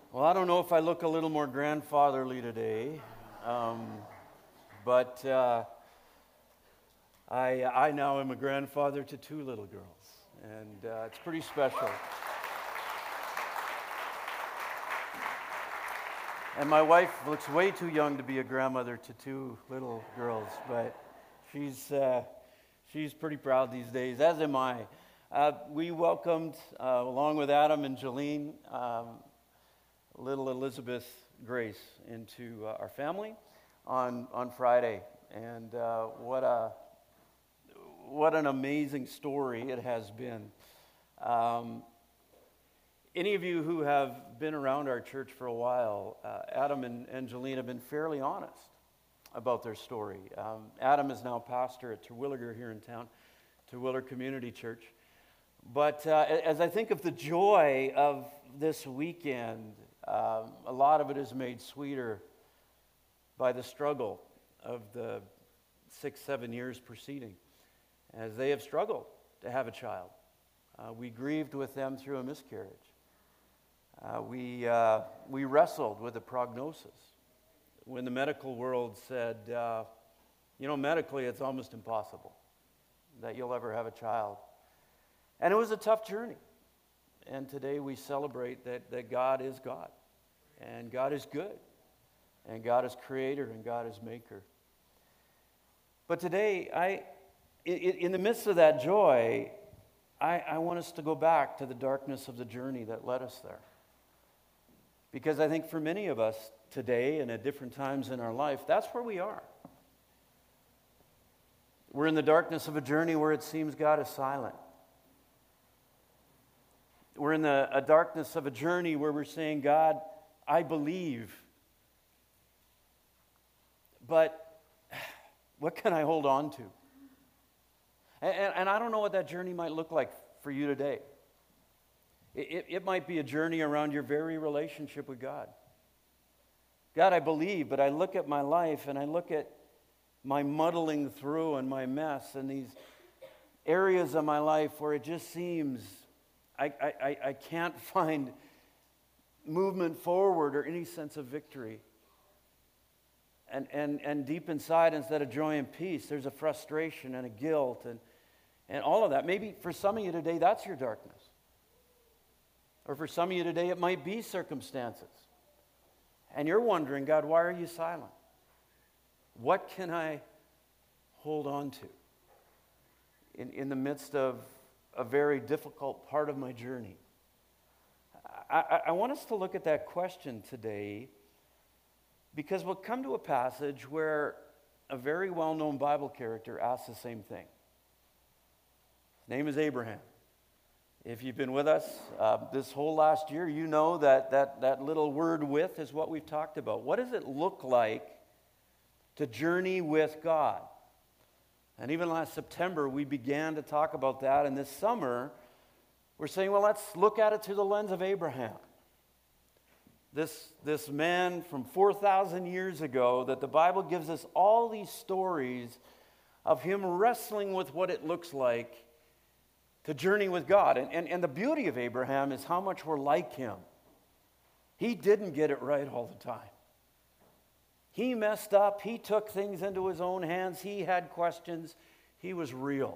Well, I don't know if I look a little more grandfatherly today, but I now am a grandfather to two little girls, and it's pretty special. And my wife looks way too young to be a grandmother to two little girls, but she's pretty proud these days, as am I. We welcomed, along with Adam and Jolene, little Elizabeth Grace into our family on Friday, and what an amazing story it has been. Any of you who have been around our church for a while, Adam and Jolene have been fairly honest about their story. Adam is now pastor at Terwilliger here in town, Terwilliger Community Church. But as I think of the joy of this weekend, a lot of it is made sweeter by the struggle of the 6-7 years preceding, as they have struggled to have a child. We grieved with them through a miscarriage. We wrestled with a prognosis when the medical world said, medically it's almost impossible that you'll ever have a child. And it was a tough journey. And today we celebrate that God is God, and God is good, and God is creator, and God is maker. But today, in the midst of that joy, I want us to go back to the darkness of the journey that led us there. Because I think for many of us today and at different times in our life, that's where we are. We're in the darkness of a journey where it seems God is silent. We're in a darkness of a journey where we're saying, God, I believe, but what can I hold on to? And I don't know what that journey might look like for you today. It might be a journey around your very relationship with God. God, I believe, but I look at my life and I look at my muddling through and my mess and these areas of my life where it just seems I can't find movement forward or any sense of victory. And deep inside, instead of joy and peace, there's a frustration and a guilt and all of that. Maybe for some of you today, that's your darkness. Or for some of you today, it might be circumstances. And you're wondering, God, why are you silent? What can I hold on to in the midst of a very difficult part of my journey? I want us to look at that question today because we'll come to a passage where a very well-known Bible character asks the same thing. His name is Abraham. If you've been with us this whole last year, you know that little word "with" is what we've talked about. What does it look like to journey with God? And even last September, we began to talk about that. And this summer, we're saying, well, let's look at it through the lens of Abraham. This man from 4,000 years ago, that the Bible gives us all these stories of him wrestling with what it looks like to journey with God. And the beauty of Abraham is how much we're like him. He didn't get it right all the time. He messed up. He took things into his own hands. He had questions. He was real.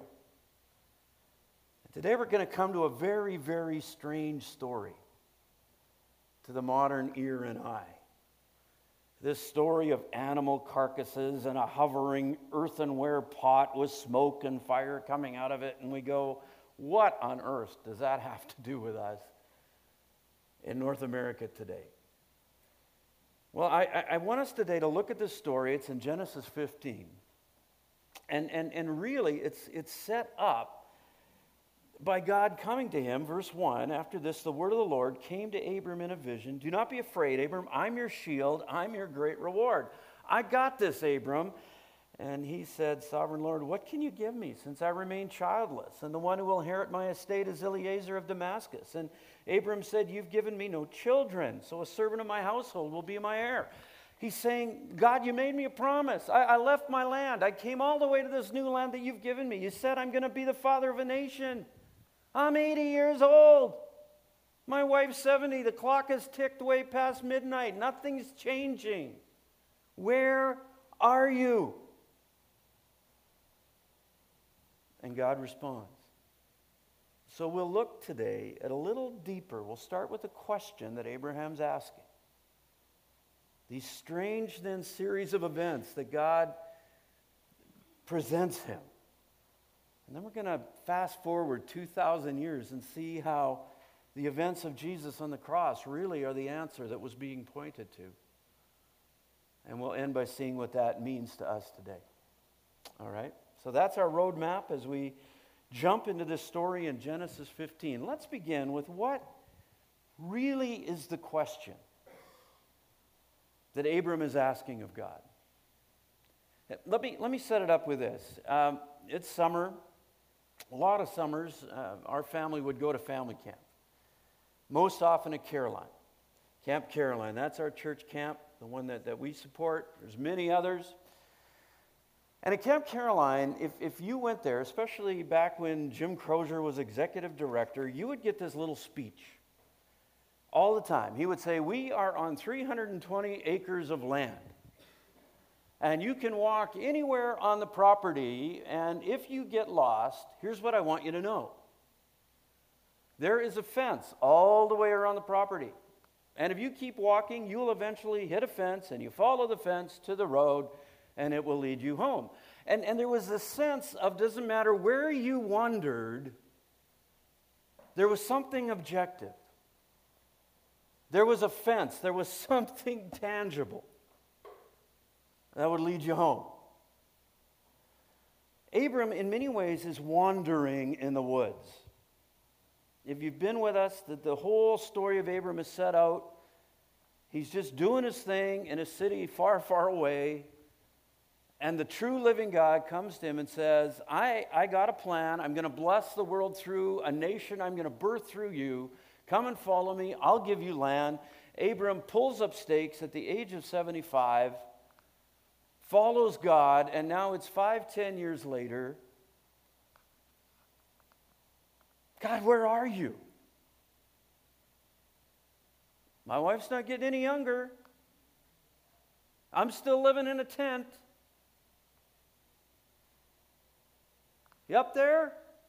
And today we're going to come to a very, very strange story to the modern ear and eye. This story of animal carcasses and a hovering earthenware pot with smoke and fire coming out of it. And we go, what on earth does that have to do with us in North America today? Well, I want us today to look at this story. It's in Genesis 15. And really, it's set up by God coming to him. Verse 1, after this, the word of the Lord came to Abram in a vision. Do not be afraid, Abram. I'm your shield. I'm your great reward. I got this, Abram. And he said, Sovereign Lord, what can you give me since I remain childless? And the one who will inherit my estate is Eliezer of Damascus. And Abram said, you've given me no children, so a servant of my household will be my heir. He's saying, God, you made me a promise. I left my land. I came all the way to this new land that you've given me. You said I'm going to be the father of a nation. I'm 80 years old. My wife's 70. The clock has ticked way past midnight. Nothing's changing. Where are you? And God responds. So we'll look today at a little deeper. We'll start with a question that Abraham's asking. These strange, then, series of events that God presents him. And then we're going to fast forward 2,000 years and see how the events of Jesus on the cross really are the answer that was being pointed to. And we'll end by seeing what that means to us today. All right? So that's our roadmap as we jump into this story in Genesis 15. Let's begin with what really is the question that Abram is asking of God. Let me set it up with this. It's summer. A lot of summers, our family would go to family camp. Most often at Caroline. Camp Caroline. That's our church camp, the one that we support. There's many others. And at Camp Caroline, if you went there, especially back when Jim Crozier was executive director, you would get this little speech all the time. He would say, we are on 320 acres of land. And you can walk anywhere on the property, and if you get lost, here's what I want you to know. There is a fence all the way around the property. And if you keep walking, you'll eventually hit a fence, and you follow the fence to the road, and it will lead you home. And there was this sense of, doesn't matter where you wandered, there was something objective. There was a fence. There was something tangible that would lead you home. Abram, in many ways, is wandering in the woods. If you've been with us, the whole story of Abram is set out. He's just doing his thing in a city far, far away. And the true living God comes to him and says, I got a plan. I'm going to bless the world through a nation. I'm going to birth through you. Come and follow me. I'll give you land. Abram pulls up stakes at the age of 75, follows God, and now it's 5-10 years later. God, where are you? My wife's not getting any younger. I'm still living in a tent. You up there?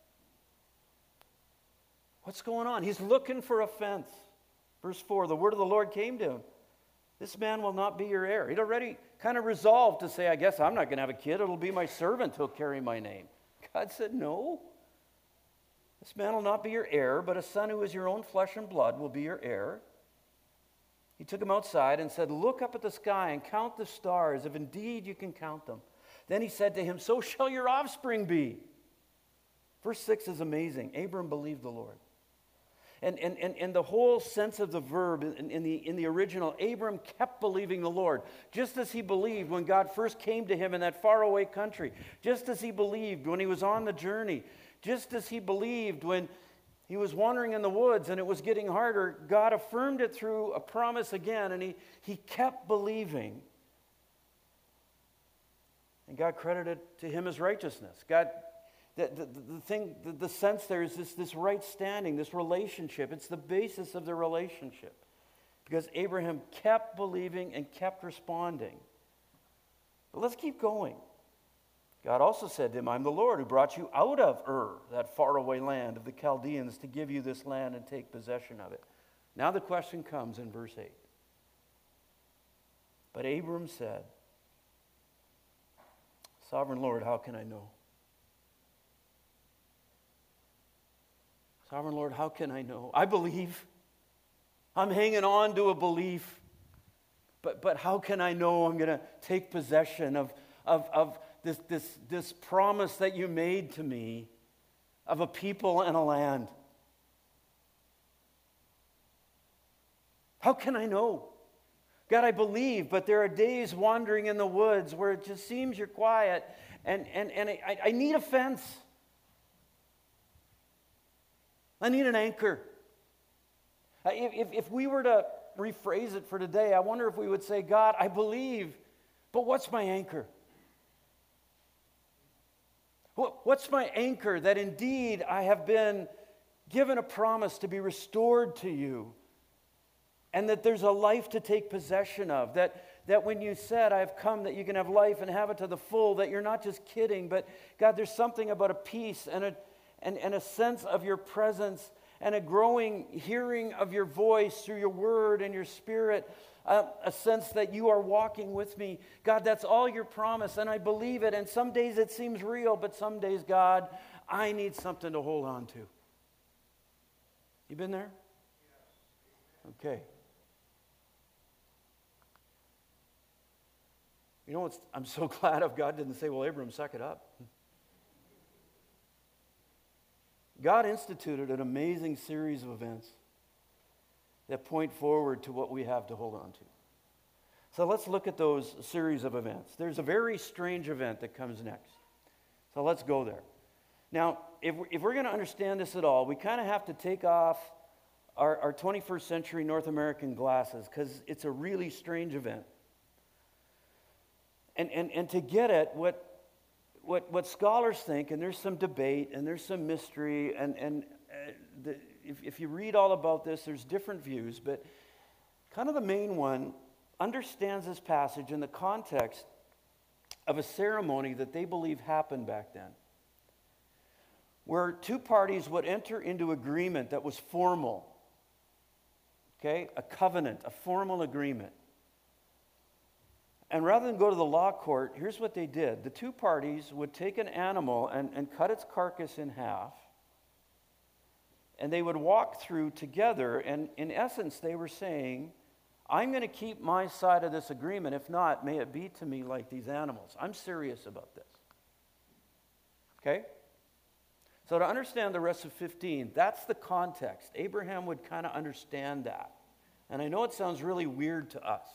What's going on? He's looking for a fence. Verse 4, the word of the Lord came to him. This man will not be your heir. He'd already kind of resolved to say, I guess I'm not going to have a kid. It'll be my servant who'll carry my name. God said, no. This man will not be your heir, but a son who is your own flesh and blood will be your heir. He took him outside and said, look up at the sky and count the stars, if indeed you can count them. Then he said to him, so shall your offspring be. Verse 6 is amazing. Abram believed the Lord. And the whole sense of the verb in the original, Abram kept believing the Lord. Just as he believed when God first came to him in that faraway country. Just as he believed when he was on the journey. Just as he believed when he was wandering in the woods and it was getting harder. God affirmed it through a promise again, and he kept believing. And God credited to him as righteousness. God, the sense there is this right standing, this relationship. It's the basis of the relationship. Because Abraham kept believing and kept responding. But let's keep going. God also said to him, I'm the Lord who brought you out of Ur, that faraway land of the Chaldeans, to give you this land and take possession of it. Now the question comes in verse 8. But Abram said, Sovereign Lord, how can I know? Sovereign Lord, how can I know? I believe. I'm hanging on to a belief. But how can I know I'm going to take possession of this promise that you made to me of a people and a land? How can I know? God, I believe, but there are days wandering in the woods where it just seems you're quiet, and I need a fence. I need an anchor. If we were to rephrase it for today, I wonder if we would say, God, I believe, but what's my anchor? What's my anchor that indeed I have been given a promise to be restored to you, and that there's a life to take possession of, that when you said, I've come that you can have life and have it to the full, that you're not just kidding, but God, there's something about a peace and a sense of your presence and a growing hearing of your voice through your word and your spirit, a sense that you are walking with me. God, that's all your promise, and I believe it, and some days it seems real, but some days, God, I need something to hold on to. You been there? Okay. You know what? I'm so glad of God didn't say, well, Abram, suck it up. God instituted an amazing series of events that point forward to what we have to hold on to. So let's look at those series of events. There's a very strange event that comes next. So let's go there. Now, if we're going to understand this at all, we kind of have to take off our 21st century North American glasses, because it's a really strange event. And to get at what scholars think, and there's some debate and there's some mystery, if you read all about this, there's different views, but kind of the main one understands this passage in the context of a ceremony that they believe happened back then, where two parties would enter into agreement that was formal, okay, a covenant, a formal agreement. And rather than go to the law court, here's what they did. The two parties would take an animal and cut its carcass in half, and they would walk through together, and in essence, they were saying, I'm going to keep my side of this agreement. If not, may it be to me like these animals. I'm serious about this. Okay? So to understand the rest of 15, that's the context. Abraham would kind of understand that. And I know it sounds really weird to us.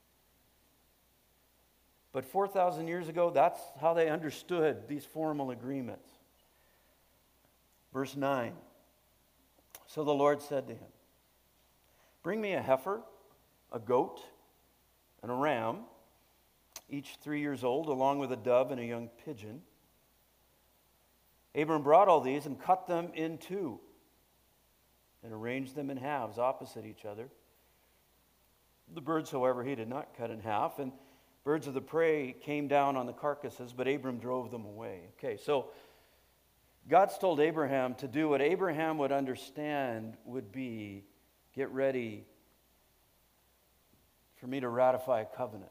But 4,000 years ago, that's how they understood these formal agreements. Verse 9. So the Lord said to him, bring me a heifer, a goat, and a ram, each 3 years old, along with a dove and a young pigeon. Abram brought all these and cut them in two and arranged them in halves opposite each other. The birds, however, he did not cut in half, and birds of the prey came down on the carcasses, but Abram drove them away. Okay, so God's told Abraham to do what Abraham would understand would be, get ready for me to ratify a covenant.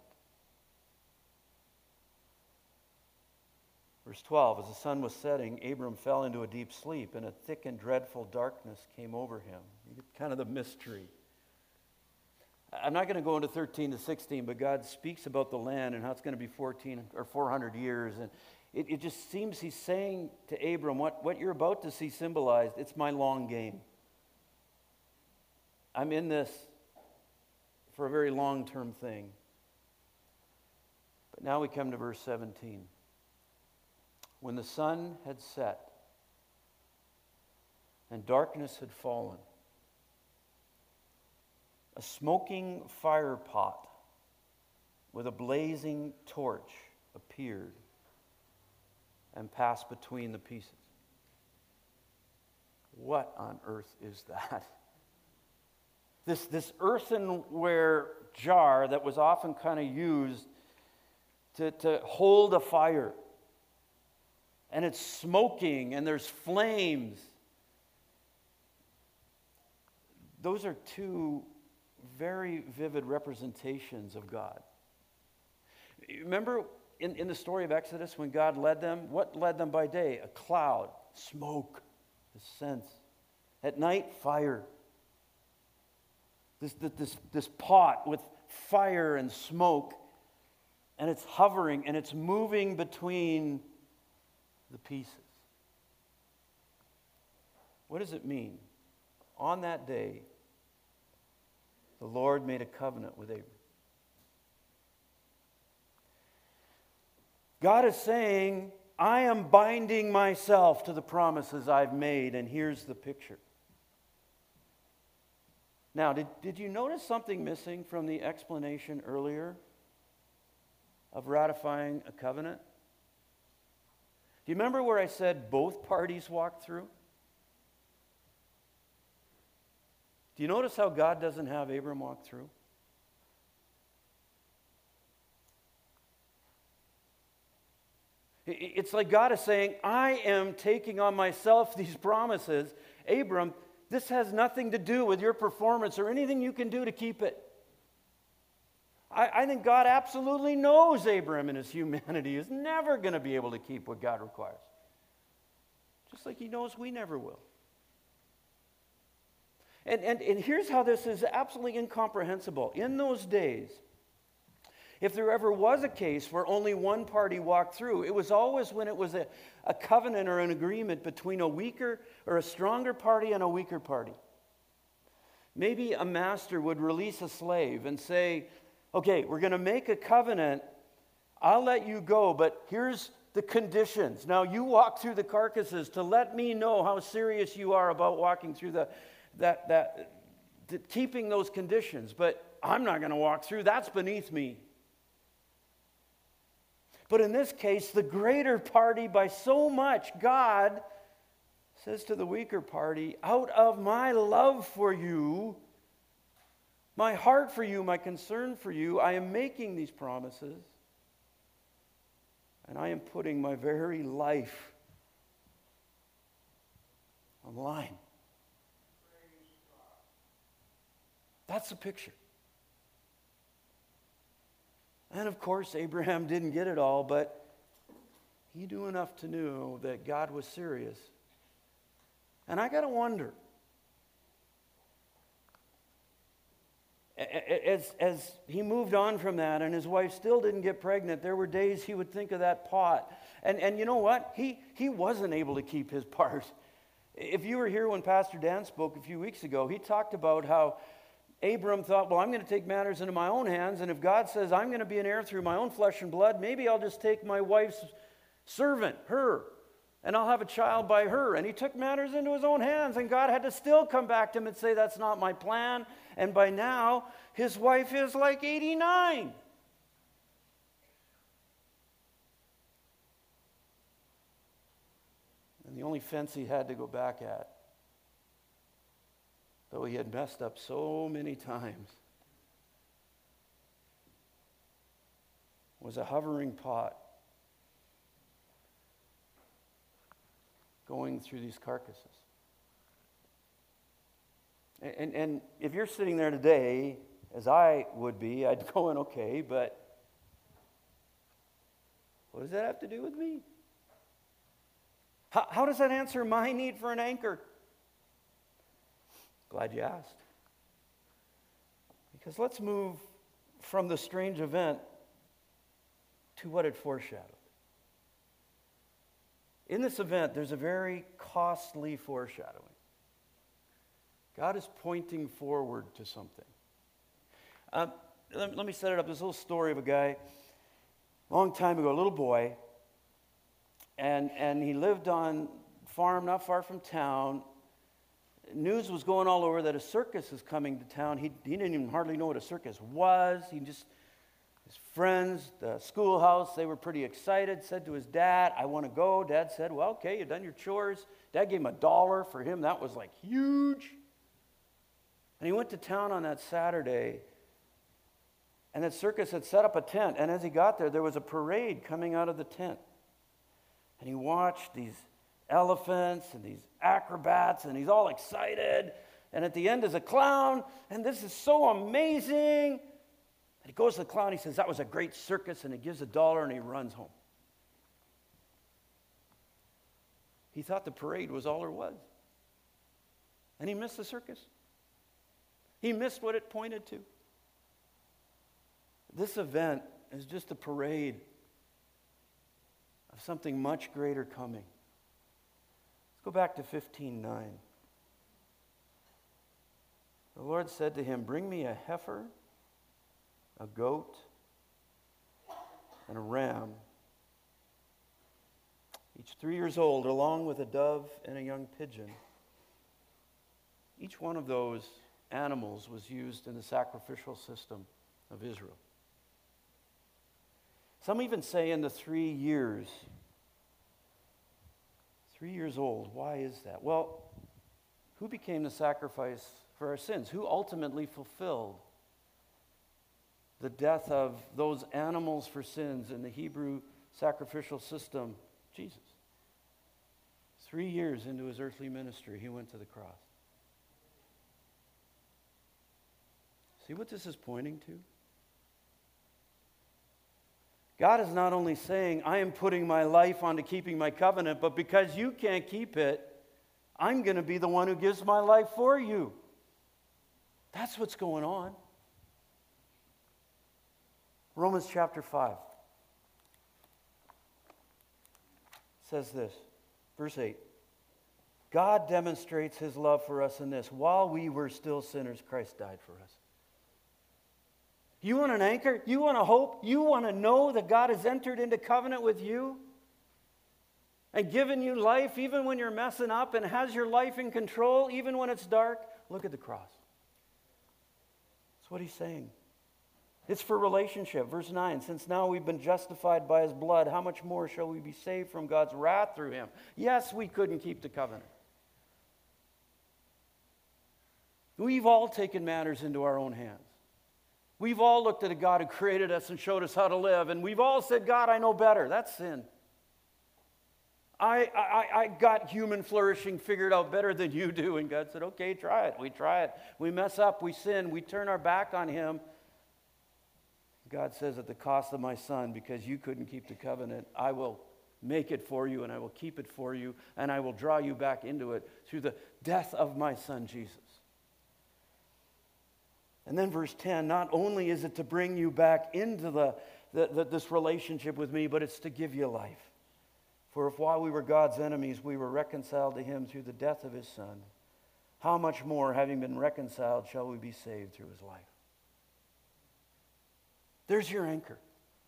Verse 12, as the sun was setting, Abram fell into a deep sleep, and a thick and dreadful darkness came over him. You get kind of the mystery. I'm not going to go into 13 to 16, but God speaks about the land and how it's going to be 14 or 400 years. And it just seems he's saying to Abram, what you're about to see symbolized, it's my long game. I'm in this for a very long-term thing. But now we come to verse 17. When the sun had set and darkness had fallen, a smoking fire pot with a blazing torch appeared and passed between the pieces. What on earth is that? This earthenware jar that was often kind of used to hold a fire. And it's smoking and there's flames. Those are two very vivid representations of God. Remember in the story of Exodus when God led them? What led them by day? A cloud, smoke, the sense. At night, fire. This pot with fire and smoke, and it's hovering and it's moving between the pieces. What does it mean? On that day, the Lord made a covenant with Abram. God is saying, I am binding myself to the promises I've made, and here's the picture. Now, did you notice something missing from the explanation earlier of ratifying a covenant? Do you remember where I said both parties walked through? Do you notice how God doesn't have Abram walk through? It's like God is saying, I am taking on myself these promises. Abram, this has nothing to do with your performance or anything you can do to keep it. I think God absolutely knows Abram in his humanity is never going to be able to keep what God requires. Just like he knows we never will. And here's how this is absolutely incomprehensible. In those days, if there ever was a case where only one party walked through, it was always when it was a covenant or an agreement between a weaker or a stronger party and a weaker party. Maybe a master would release a slave and say, okay, we're going to make a covenant. I'll let you go, but here's the conditions. Now you walk through the carcasses to let me know how serious you are about walking through keeping those conditions. But I'm not going to walk through. That's beneath me. But in this case, the greater party by so much, God says to the weaker party, out of my love for you, my heart for you, my concern for you, I am making these promises. And I am putting my very life on the line. That's the picture. And of course, Abraham didn't get it all, but he knew enough to know that God was serious. And I got to wonder, as he moved on from that and his wife still didn't get pregnant, there were days he would think of that pot. And you know what? He wasn't able to keep his part. If you were here when Pastor Dan spoke a few weeks ago, he talked about how Abram thought, well, I'm going to take matters into my own hands, and if God says I'm going to be an heir through my own flesh and blood, maybe I'll just take my wife's servant, her, and I'll have a child by her. And he took matters into his own hands, and God had to still come back to him and say, that's not my plan. And by now, his wife is like 89. And the only fence he had to go back at, though he had messed up so many times, was a hovering pot going through these carcasses. And if you're sitting there today, as I would be, I'd go in, okay, but what does that have to do with me? How does that answer my need for an anchor? Glad you asked. Because let's move from the strange event to what it foreshadowed. In this event, there's a very costly foreshadowing. God is pointing forward to something. Let me set it up. This little story of a guy, a long time ago, a little boy, and he lived on a farm not far from town. News was going all over that a circus is coming to town. He didn't even hardly know what a circus was. His friends, the schoolhouse, they were pretty excited, said to his dad, I want to go. Dad said, well, okay, you've done your chores. Dad gave him $1. For him, that was like huge. And he went to town on that Saturday, and that circus had set up a tent. And as he got there, there was a parade coming out of the tent. And he watched these elephants and these acrobats, and he's all excited. And at the end is a clown, and this is so amazing. And he goes to the clown, he says, that was a great circus, and he gives $1, and he runs home. He thought the parade was all there was. And he missed the circus. He missed what it pointed to. This event is just a parade of something much greater coming. Let's go back to 15:9. The Lord said to him, bring me a heifer, a goat, and a ram, each 3 years old, along with a dove and a young pigeon. Each one of those animals was used in the sacrificial system of Israel. Some even say in the 3 years. 3 years old. Why is that? Well, who became the sacrifice for our sins? Who ultimately fulfilled the death of those animals for sins in the Hebrew sacrificial system? Jesus. 3 years into his earthly ministry, he went to the cross. See what this is pointing to? God is not only saying, I am putting my life onto keeping my covenant, but because you can't keep it, I'm going to be the one who gives my life for you. That's what's going on. Romans chapter 5 says this, verse 8. God demonstrates his love for us in this: while we were still sinners, Christ died for us. You want an anchor? You want a hope? You want to know that God has entered into covenant with you and given you life even when you're messing up, and has your life in control even when it's dark? Look at the cross. That's what he's saying. It's for relationship. Verse 9, since now we've been justified by his blood, how much more shall we be saved from God's wrath through him? Yes, we couldn't keep the covenant. We've all taken matters into our own hands. We've all looked at a God who created us and showed us how to live, and we've all said, God, I know better. That's sin. I got human flourishing figured out better than you do. And God said, okay, try it. We try it. We mess up. We sin. We turn our back on him. God says, at the cost of my son, because you couldn't keep the covenant, I will make it for you, and I will keep it for you, and I will draw you back into it through the death of my son, Jesus. And then verse 10, not only is it to bring you back into this relationship with me, but it's to give you life. For if while we were God's enemies, we were reconciled to him through the death of his son, how much more, having been reconciled, shall we be saved through his life? There's your anchor.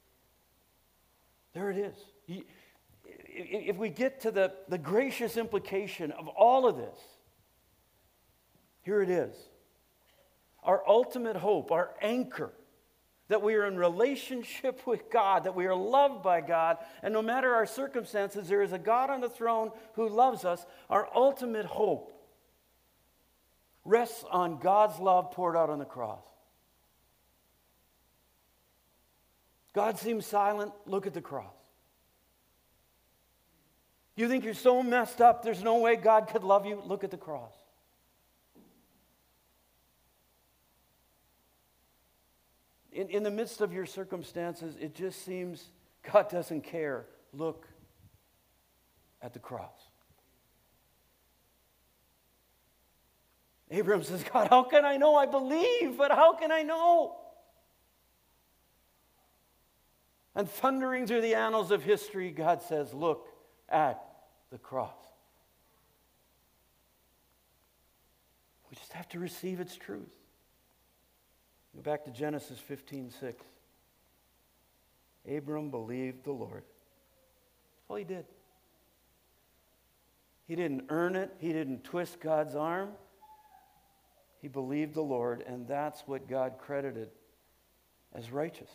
There it is. If we get to the gracious implication of all of this, here it is. Our ultimate hope, our anchor, that we are in relationship with God, that we are loved by God, and no matter our circumstances, there is a God on the throne who loves us. Our ultimate hope rests on God's love poured out on the cross. God seems silent. Look at the cross. You think you're so messed up, there's no way God could love you? Look at the cross. In the midst of your circumstances, it just seems God doesn't care. Look at the cross. Abraham says, God, how can I know? I believe, but how can I know? And thundering through the annals of history, God says, look at the cross. We just have to receive its truth. Go back to Genesis 15:6. Abram believed the Lord. That's all he did. He didn't earn it. He didn't twist God's arm. He believed the Lord, and that's what God credited as righteousness.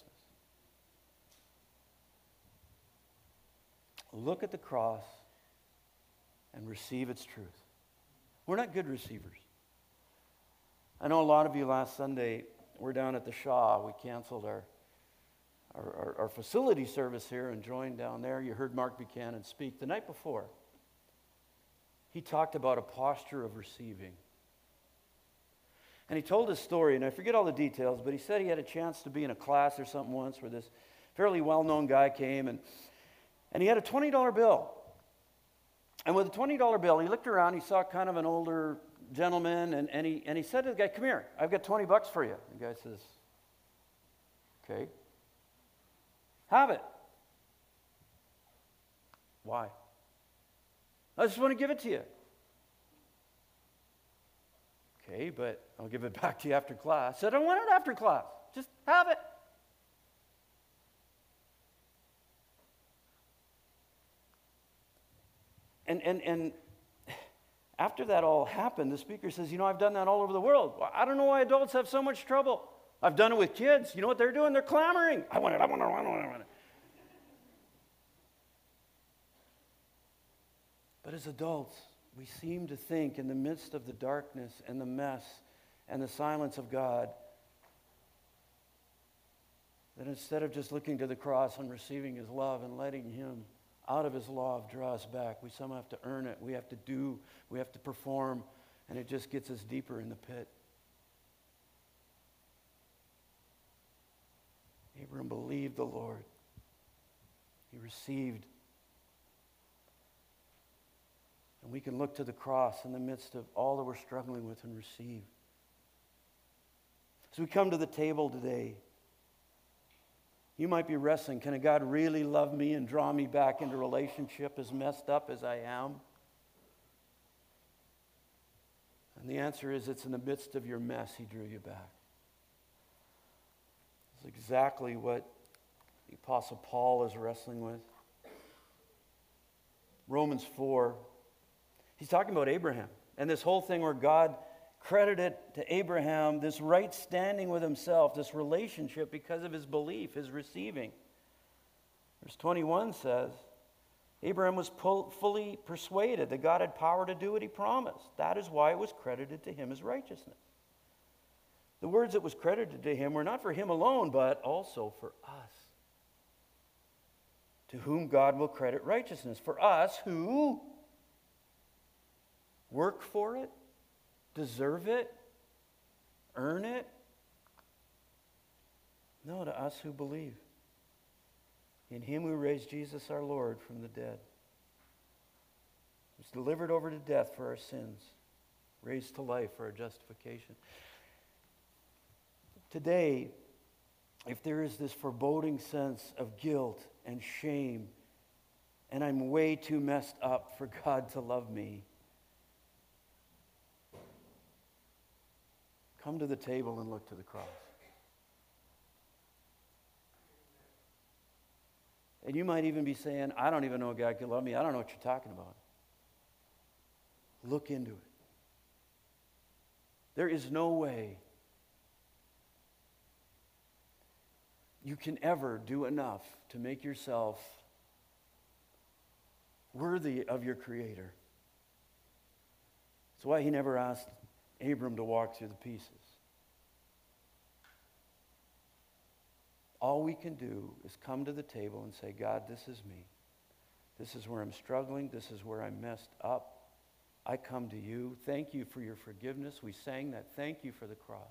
Look at the cross and receive its truth. We're not good receivers. I know a lot of you last Sunday were down at the Shaw. We canceled our facility service here and joined down there. You heard Mark Buchanan speak the night before. He talked about a posture of receiving. And he told his story, and I forget all the details, but he said he had a chance to be in a class or something once where this fairly well-known guy came, and he had a $20 bill. And with a $20 bill, he looked around, he saw kind of an older gentleman, and he said to the guy, come here, I've got $20 for you. The guy says, okay. Have it. Why? I just want to give it to you. Okay, but I'll give it back to you after class. I said, I don't want it after class. Just have it. And after that all happened, the speaker says, you know, I've done that all over the world. Well, I don't know why adults have so much trouble. I've done it with kids. You know what they're doing? They're clamoring. I want it, I want it, I want it, I want it. But as adults, we seem to think in the midst of the darkness and the mess and the silence of God, that instead of just looking to the cross and receiving his love and letting him, out of his love, draw us back, we somehow have to earn it. We have to do, we have to perform, and it just gets us deeper in the pit. Abraham believed the Lord. He received. And we can look to the cross in the midst of all that we're struggling with and receive. As we come to the table today, you might be wrestling, can a God really love me and draw me back into relationship as messed up as I am? And the answer is, it's in the midst of your mess he drew you back. It's exactly what the Apostle Paul is wrestling with. Romans 4, he's talking about Abraham and this whole thing where God credited to Abraham this right standing with himself, this relationship because of his belief, his receiving. Verse 21 says, Abraham was fully persuaded that God had power to do what he promised. That is why it was credited to him as righteousness. The words that was credited to him were not for him alone, but also for us, to whom God will credit righteousness. For us who work for it, deserve it, earn it. No, to us who believe. In him who raised Jesus our Lord from the dead. He was delivered over to death for our sins, raised to life for our justification. Today, if there is this foreboding sense of guilt and shame, and I'm way too messed up for God to love me, come to the table and look to the cross. And you might even be saying, I don't even know a God can love me. I don't know what you're talking about. Look into it. There is no way you can ever do enough to make yourself worthy of your Creator. That's why he never asked Abram to walk through the pieces. All we can do is come to the table and say, God, this is me. This is where I'm struggling. This is where I'm messed up. I come to you. Thank you for your forgiveness. We sang that. Thank you for the cross.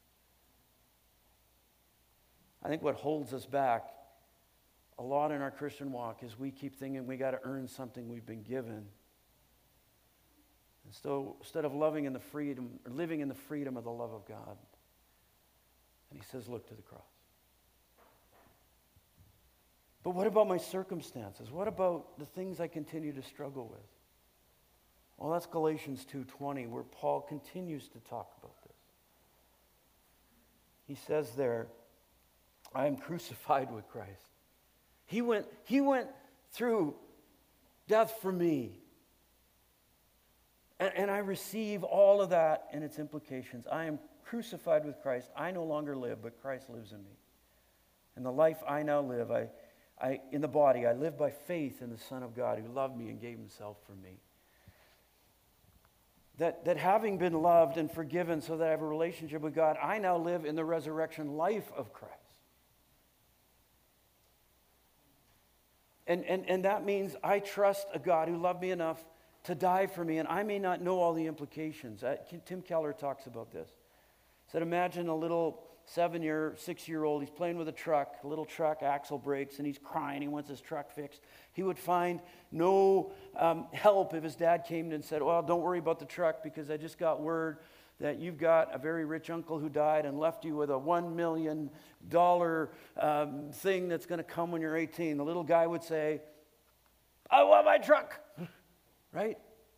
I think what holds us back a lot in our Christian walk is we keep thinking we got to earn something we've been given. And so instead of living in the freedom of the love of God. And he says, look to the cross. But what about my circumstances? What about the things I continue to struggle with? Well, that's Galatians 2:20, where Paul continues to talk about this. He says there, I am crucified with Christ. He went through death for me. And I receive all of that and its implications. I am crucified with Christ. I no longer live, but Christ lives in me. And the life I now live, I in the body, I live by faith in the Son of God who loved me and gave himself for me. That having been loved and forgiven so that I have a relationship with God, I now live in the resurrection life of Christ. And that means I trust a God who loved me enough to die for me, and I may not know all the implications. Tim Keller talks about this. He said, imagine a little 6-year-old, he's playing with a little truck, axle breaks, and he's crying, he wants his truck fixed. He would find no help if his dad came and said, well, don't worry about the truck because I just got word that you've got a very rich uncle who died and left you with a $1 million thing that's going to come when you're 18. The little guy would say, I want my truck, right?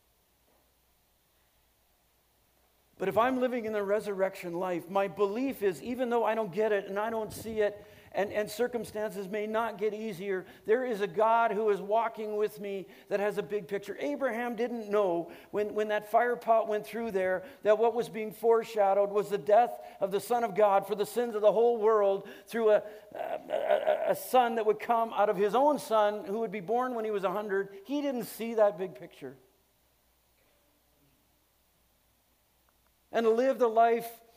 But if I'm living in the resurrection life, my belief is, even though I don't get it and I don't see it, and circumstances may not get easier, there is a God who is walking with me that has a big picture. Abraham didn't know when that fire pot went through there that what was being foreshadowed was the death of the Son of God for the sins of the whole world through a son that would come out of his own son who would be born when he was 100. He didn't see that big picture. And to live the life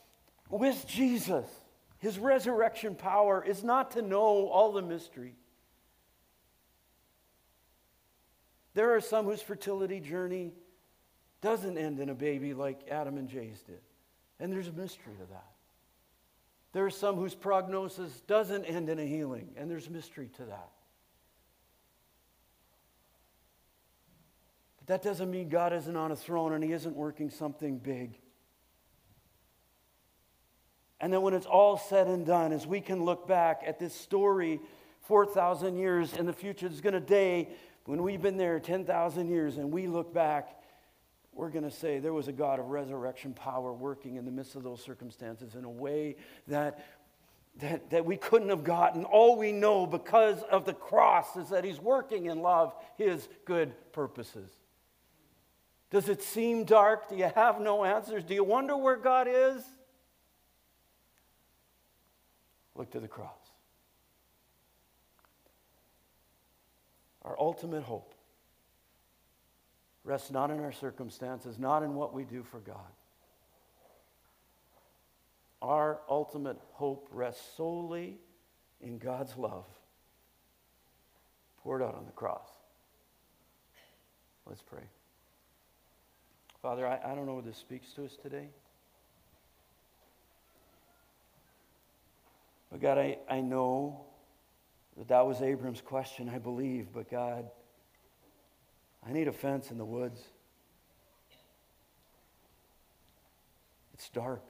with Jesus. His resurrection power is not to know all the mystery. There are some whose fertility journey doesn't end in a baby like Adam and Jay's did. And there's a mystery to that. There are some whose prognosis doesn't end in a healing, and there's mystery to that. But that doesn't mean God isn't on a throne and He isn't working something big. And then when it's all said and done, as we can look back at this story 4,000 years in the future, there's going to be a day when we've been there 10,000 years and we look back, we're going to say there was a God of resurrection power working in the midst of those circumstances in a way that we couldn't have gotten. All we know because of the cross is that He's working in love His good purposes. Does it seem dark? Do you have no answers? Do you wonder where God is? Look to the cross. Our ultimate hope rests not in our circumstances, not in what we do for God. Our ultimate hope rests solely in God's love poured out on the cross. Let's pray. Father, I don't know whether this speaks to us today. But God, I know that was Abram's question, I believe. But God, I need a fence in the woods. It's dark.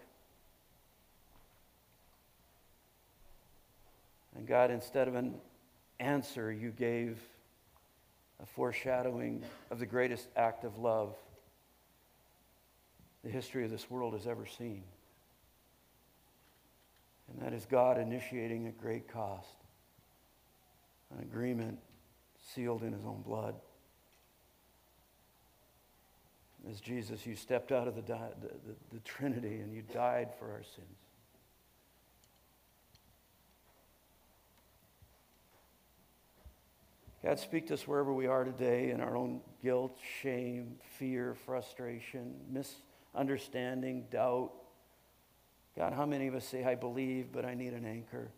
And God, instead of an answer, you gave a foreshadowing of the greatest act of love the history of this world has ever seen. And that is God initiating at great cost an agreement sealed in His own blood. As Jesus, you stepped out of the Trinity and you died for our sins. God, speak to us wherever we are today in our own guilt, shame, fear, frustration, misunderstanding, doubt. God, how many of us say, I believe, but I need an anchor?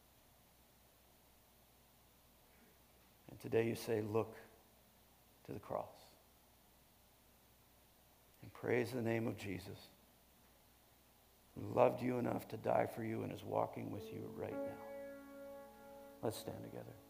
And today you say, look to the cross. And praise the name of Jesus, who loved you enough to die for you and is walking with you right now. Let's stand together.